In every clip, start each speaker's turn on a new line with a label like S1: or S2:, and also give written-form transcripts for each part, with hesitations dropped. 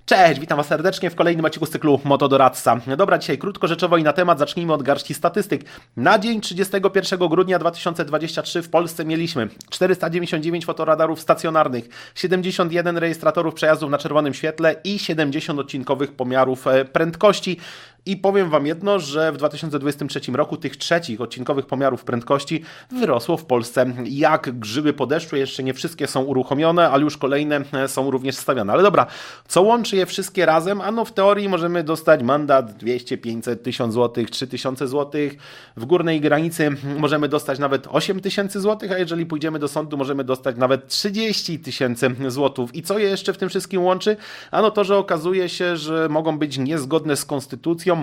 S1: Cześć, witam Was serdecznie w kolejnym odcinku z cyklu Motodoradca. Dobra, dzisiaj krótko, rzeczowo i na temat. Zacznijmy od garści statystyk. Na dzień 31 grudnia 2023 w Polsce mieliśmy 499 fotoradarów stacjonarnych, 71 rejestratorów przejazdów na czerwonym świetle i 70 odcinkowych pomiarów prędkości. I powiem Wam jedno, że w 2023 roku tych trzecich odcinkowych pomiarów prędkości wyrosło w Polsce jak grzyby po deszczu. Jeszcze nie wszystkie są uruchomione, ale już kolejne są również stawiane. Ale dobra, co łączy je wszystkie razem? Ano w teorii możemy dostać mandat 200, 500, 1000 zł, 3000 zł. W górnej granicy możemy dostać nawet 8000 zł, a jeżeli pójdziemy do sądu, możemy dostać nawet 30 000 zł. I co je jeszcze w tym wszystkim łączy? Ano to, że okazuje się, że mogą być niezgodne z konstytucją,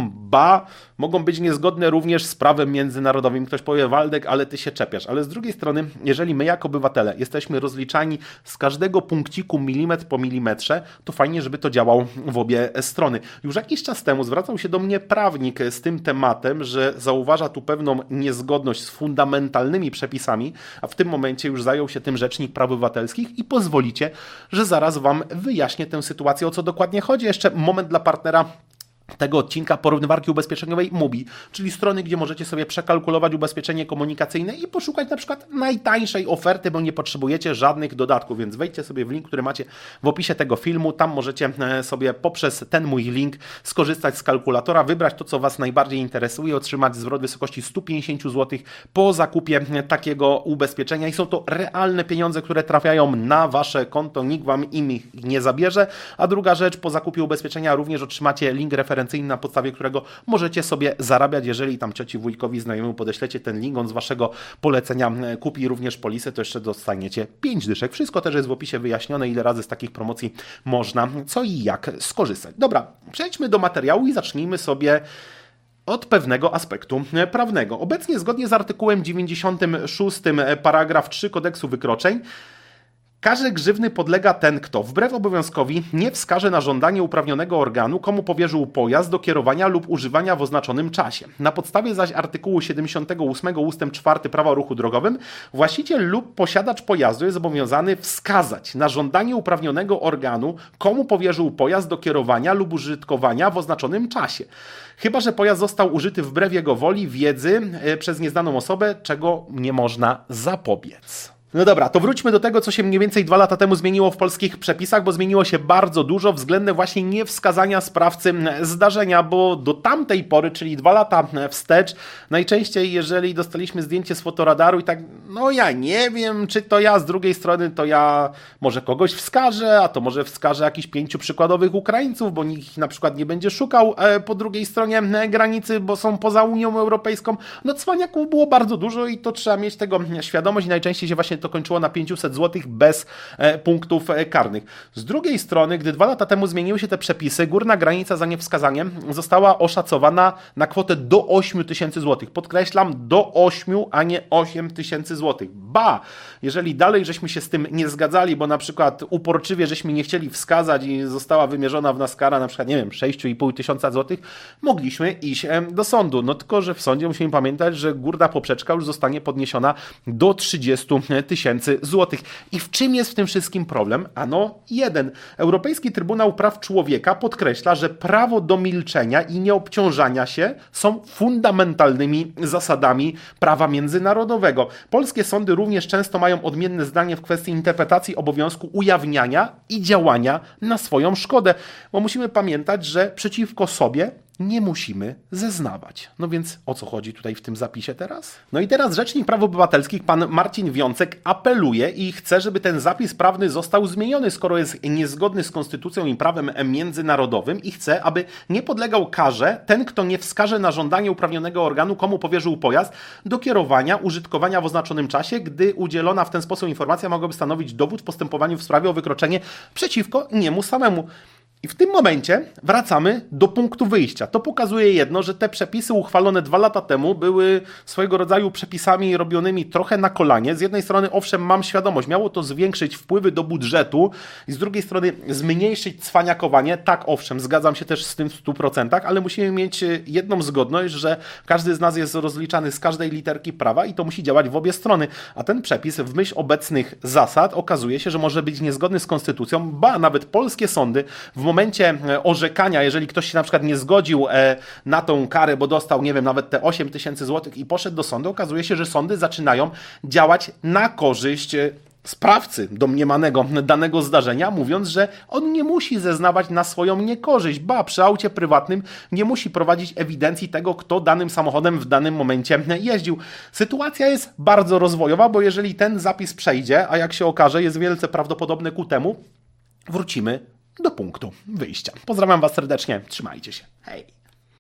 S1: mogą być niezgodne również z prawem międzynarodowym. Ktoś powie, Waldek, ale ty się czepiasz. Ale z drugiej strony, jeżeli my jako obywatele jesteśmy rozliczani z każdego punkciku milimetr po milimetrze, to fajnie, żeby to działało w obie strony. Już jakiś czas temu zwracał się do mnie prawnik z tym tematem, że zauważa tu pewną niezgodność z fundamentalnymi przepisami, a w tym momencie już zajął się tym Rzecznik Praw Obywatelskich i pozwolicie, że zaraz Wam wyjaśnię tę sytuację, o co dokładnie chodzi. Jeszcze moment dla partnera tego odcinka, porównywarki ubezpieczeniowej MUBI, czyli strony, gdzie możecie sobie przekalkulować ubezpieczenie komunikacyjne i poszukać na przykład najtańszej oferty, bo nie potrzebujecie żadnych dodatków, więc wejdźcie sobie w link, który macie w opisie tego filmu, tam możecie sobie poprzez ten mój link skorzystać z kalkulatora, wybrać to, co Was najbardziej interesuje, otrzymać zwrot w wysokości 150 zł po zakupie takiego ubezpieczenia i są to realne pieniądze, które trafiają na Wasze konto, nikt Wam ich nie zabierze, a druga rzecz, po zakupie ubezpieczenia również otrzymacie link referencyjny, na podstawie którego możecie sobie zarabiać. Jeżeli tam cioci, wujkowi, znajomemu podeślecie ten link, on z Waszego polecenia kupi również polisę, to jeszcze dostaniecie 5 dyszek. Wszystko też jest w opisie wyjaśnione, ile razy z takich promocji można, co i jak skorzystać. Dobra, przejdźmy do materiału i zacznijmy sobie od pewnego aspektu prawnego. Obecnie zgodnie z artykułem 96 paragraf 3 Kodeksu Wykroczeń karze grzywny podlega ten, kto wbrew obowiązkowi nie wskaże na żądanie uprawnionego organu, komu powierzył pojazd do kierowania lub używania w oznaczonym czasie. Na podstawie zaś artykułu 78 ust. 4 Prawa o ruchu drogowym właściciel lub posiadacz pojazdu jest zobowiązany wskazać na żądanie uprawnionego organu, komu powierzył pojazd do kierowania lub użytkowania w oznaczonym czasie. Chyba że pojazd został użyty wbrew jego woli, wiedzy przez nieznaną osobę, czego nie można zapobiec. No dobra, to wróćmy do tego, co się mniej więcej 2 lata temu zmieniło w polskich przepisach, bo zmieniło się bardzo dużo względem właśnie niewskazania sprawcy zdarzenia, bo do tamtej pory, czyli 2 lata wstecz, najczęściej jeżeli dostaliśmy zdjęcie z fotoradaru i tak, no ja nie wiem, czy to ja, z drugiej strony to ja może kogoś wskażę, a to może wskażę jakichś 5 przykładowych Ukraińców, bo nikt ich na przykład nie będzie szukał po drugiej stronie granicy, bo są poza Unią Europejską. No cwaniaków było bardzo dużo i to trzeba mieć tego świadomość i najczęściej się właśnie to kończyło na 500 zł bez punktów karnych. Z drugiej strony, gdy 2 lata temu zmieniły się te przepisy, górna granica za niewskazaniem została oszacowana na kwotę do 8000 zł. Podkreślam, do 8, a nie 8000 zł. Ba! Jeżeli dalej żeśmy się z tym nie zgadzali, bo na przykład uporczywie żeśmy nie chcieli wskazać i została wymierzona w nas kara na przykład, nie wiem, 6500 zł, mogliśmy iść do sądu. No tylko, że w sądzie musimy pamiętać, że górna poprzeczka już zostanie podniesiona do 30 000 złotych. I w czym jest w tym wszystkim problem? Ano jeden. Europejski Trybunał Praw Człowieka podkreśla, że prawo do milczenia i nieobciążania się są fundamentalnymi zasadami prawa międzynarodowego. Polskie sądy również często mają odmienne zdanie w kwestii interpretacji obowiązku ujawniania i działania na swoją szkodę, bo musimy pamiętać, że przeciwko sobie nie musimy zeznawać. No więc o co chodzi tutaj w tym zapisie teraz? No i teraz Rzecznik Praw Obywatelskich, pan Marcin Wiącek, apeluje i chce, żeby ten zapis prawny został zmieniony, skoro jest niezgodny z konstytucją i prawem międzynarodowym i chce, aby nie podlegał karze ten, kto nie wskaże na żądanie uprawnionego organu, komu powierzył pojazd do kierowania, użytkowania w oznaczonym czasie, gdy udzielona w ten sposób informacja mogłaby stanowić dowód w postępowaniu w sprawie o wykroczenie przeciwko niemu samemu. I w tym momencie wracamy do punktu wyjścia. To pokazuje jedno, że te przepisy uchwalone 2 lata temu były swojego rodzaju przepisami robionymi trochę na kolanie. Z jednej strony, owszem, mam świadomość, miało to zwiększyć wpływy do budżetu i z drugiej strony zmniejszyć cwaniakowanie. Tak, owszem, zgadzam się też z tym w 100%, ale musimy mieć jedną zgodność, że każdy z nas jest rozliczany z każdej literki prawa i to musi działać w obie strony. A ten przepis w myśl obecnych zasad okazuje się, że może być niezgodny z konstytucją, ba nawet polskie sądy w momencie orzekania, jeżeli ktoś się na przykład nie zgodził na tą karę, bo dostał, nie wiem, nawet te 8 tysięcy złotych i poszedł do sądu, okazuje się, że sądy zaczynają działać na korzyść sprawcy domniemanego danego zdarzenia, mówiąc, że on nie musi zeznawać na swoją niekorzyść, ba, przy aucie prywatnym nie musi prowadzić ewidencji tego, kto danym samochodem w danym momencie jeździł. Sytuacja jest bardzo rozwojowa, bo jeżeli ten zapis przejdzie, a jak się okaże, jest wielce prawdopodobne ku temu, wrócimy do punktu wyjścia. Pozdrawiam Was serdecznie, trzymajcie się, hej!